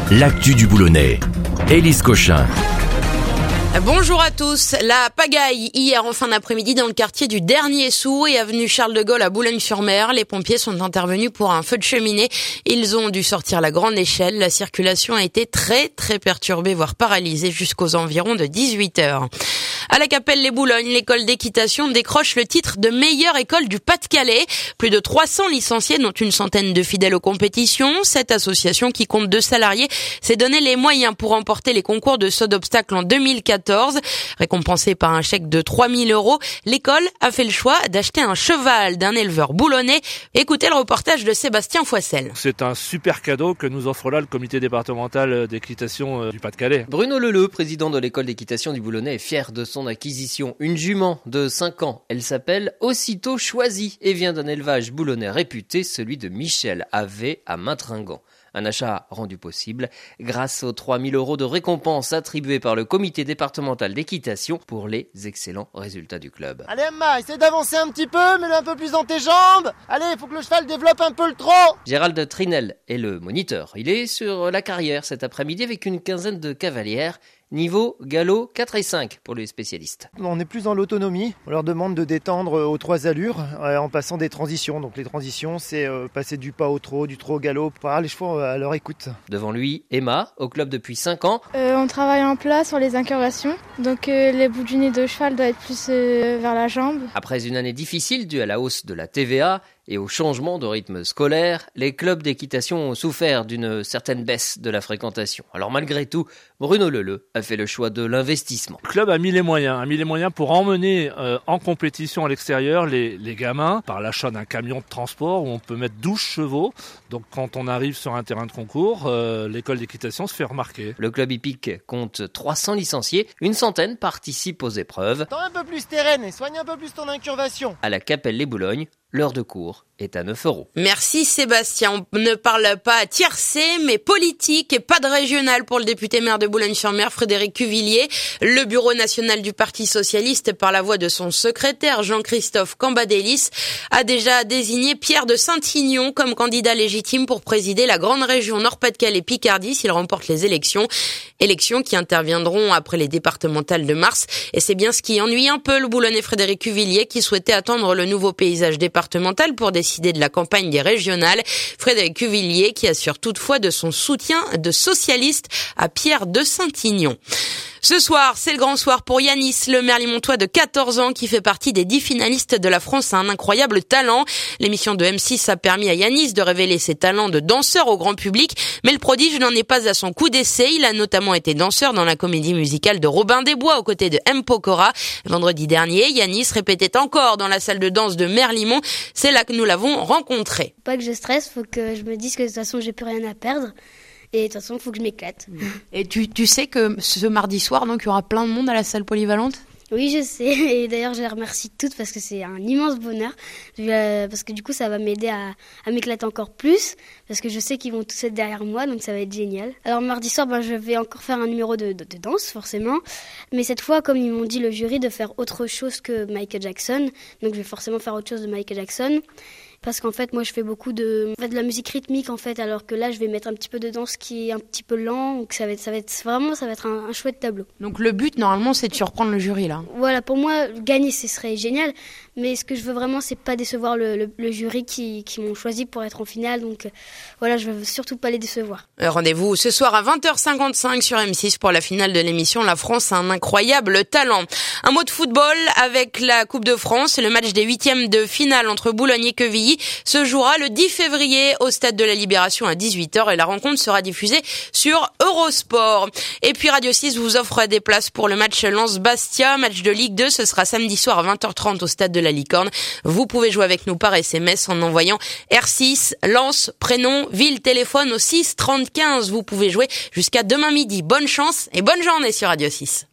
l'actu du Boulonnais. Élise Cochin. Bonjour à tous. La pagaille hier en fin d'après-midi dans le quartier du Dernier Sou et avenue Charles de Gaulle à Boulogne-sur-Mer. Les pompiers sont intervenus pour un feu de cheminée. Ils ont dû sortir la grande échelle. La circulation a été très perturbée, voire paralysée jusqu'aux environs de 18h. À la Capelle-les-Boulognes, l'école d'équitation décroche le titre de meilleure école du Pas-de-Calais. Plus de 300 licenciés, dont une centaine de fidèles aux compétitions. Cette association, qui compte 2 salariés, s'est donné les moyens pour remporter les concours de saut d'obstacle en 2014. Récompensée par un chèque de 3 000 €, l'école a fait le choix d'acheter un cheval d'un éleveur boulonnais. Écoutez le reportage de Sébastien Foissel. C'est un super cadeau que nous offre là le comité départemental d'équitation du Pas-de-Calais. Bruno Leleu, président de l'école d'équitation du Boulonnais, est fier de son acquisition. Une jument de 5 ans. Elle s'appelle Aussitôt Choisie et vient d'un élevage boulonnais réputé, celui de Michel Havé à Maintringan. Un achat rendu possible grâce aux 3 000 € de récompense attribués par le comité départemental d'équitation pour les excellents résultats du club. Allez Emma, essaie d'avancer un petit peu, mets-le un peu plus dans tes jambes. Allez, il faut que le cheval développe un peu le trot. Gérald Trinel est le moniteur. Il est sur la carrière cet après-midi avec une quinzaine de cavalières. Niveau galop 4 et 5 pour les spécialistes. On est plus dans l'autonomie. On leur demande de détendre aux 3 allures en passant des transitions. Donc les transitions, c'est passer du pas au trot, du trot au galop, pour les chevaux à leur écoute. Devant lui, Emma, au club depuis 5 ans. On travaille en plat sur les incurvations. Donc les bouts du nez de cheval doivent être plus vers la jambe. Après une année difficile due à la hausse de la TVA et au changement de rythme scolaire, les clubs d'équitation ont souffert d'une certaine baisse de la fréquentation. Alors malgré tout, Bruno Leleu a fait le choix de l'investissement. Le club a mis les moyens pour emmener en compétition à l'extérieur les gamins par l'achat d'un camion de transport où on peut mettre 12 chevaux. Donc quand on arrive sur un terrain de concours, l'école d'équitation se fait remarquer. Le club hippique compte 300 licenciés, une centaine participent aux épreuves. Tends un peu plus tes rênes et soigne un peu plus ton incurvation. À la Capelle-les-Boulognes, l'heure de cours est à 9 €. Merci Sébastien. On ne parle pas tiercé, mais politique et pas de régional pour le député maire de Boulogne-sur-Mer, Frédéric Cuvillier. Le bureau national du Parti socialiste, par la voix de son secrétaire Jean-Christophe Cambadélis, a déjà désigné Pierre de Saint-Ignon comme candidat légitime pour présider la grande région Nord-Pas-de-Calais-Picardie s'il remporte les élections. Élections qui interviendront après les départementales de mars. Et c'est bien ce qui ennuie un peu le Boulonnais Frédéric Cuvillier qui souhaitait attendre le nouveau paysage départemental pour décider de la campagne des régionales. Frédéric Cuvillier qui assure toutefois de son soutien de socialiste à Pierre de Saint-Ignon. Ce soir, c'est le grand soir pour Yanis, le merlimontois de 14 ans qui fait partie des 10 finalistes de la France à un incroyable talent. L'émission de M6 a permis à Yanis de révéler ses talents de danseur au grand public, mais le prodige n'en est pas à son coup d'essai. Il a notamment été danseur dans la comédie musicale de Robin des Bois aux côtés de M. Pokora. Vendredi dernier, Yanis répétait encore dans la salle de danse de Merlimont. C'est là que nous l'avons rencontré. Pas que je stresse, faut que je me dise que de toute façon j'ai plus rien à perdre. Et de toute façon, il faut que je m'éclate. Et tu sais que ce mardi soir, donc, il y aura plein de monde à la salle polyvalente ? Oui, je sais. Et d'ailleurs, je les remercie toutes parce que c'est un immense bonheur. Parce que du coup, ça va m'aider à m'éclater encore plus. Parce que je sais qu'ils vont tous être derrière moi, donc ça va être génial. Alors, mardi soir, je vais encore faire un numéro de danse, forcément. Mais cette fois, comme ils m'ont dit, le jury, de faire autre chose que Michael Jackson. Donc, je vais forcément faire autre chose de Michael Jackson. Parce qu'en fait, moi, je fais beaucoup de la musique rythmique, en fait, alors que là, je vais mettre un petit peu de danse qui est un petit peu lent, donc ça va être un chouette tableau. Donc le but, normalement, c'est de surprendre le jury, là. Voilà, pour moi, gagner, ce serait génial, mais ce que je veux vraiment, c'est pas décevoir le jury qui m'ont choisi pour être en finale, donc voilà, je veux surtout pas les décevoir. Rendez-vous ce soir à 20h55 sur M6 pour la finale de l'émission La France a un incroyable talent. Un mot de football avec la Coupe de France, le match des 8e de finale entre Boulogne et Quevilly se jouera le 10 février au stade de la Libération à 18h et la rencontre sera diffusée sur Eurosport. Et puis Radio 6 vous offre des places pour le match Lens-Bastia, match de Ligue 2, ce sera samedi soir à 20h30 au stade de la Licorne. Vous pouvez jouer avec nous par SMS en envoyant R6, Lens, prénom, ville, téléphone au 6 30 15. Vous pouvez jouer jusqu'à demain midi. Bonne chance et bonne journée sur Radio 6.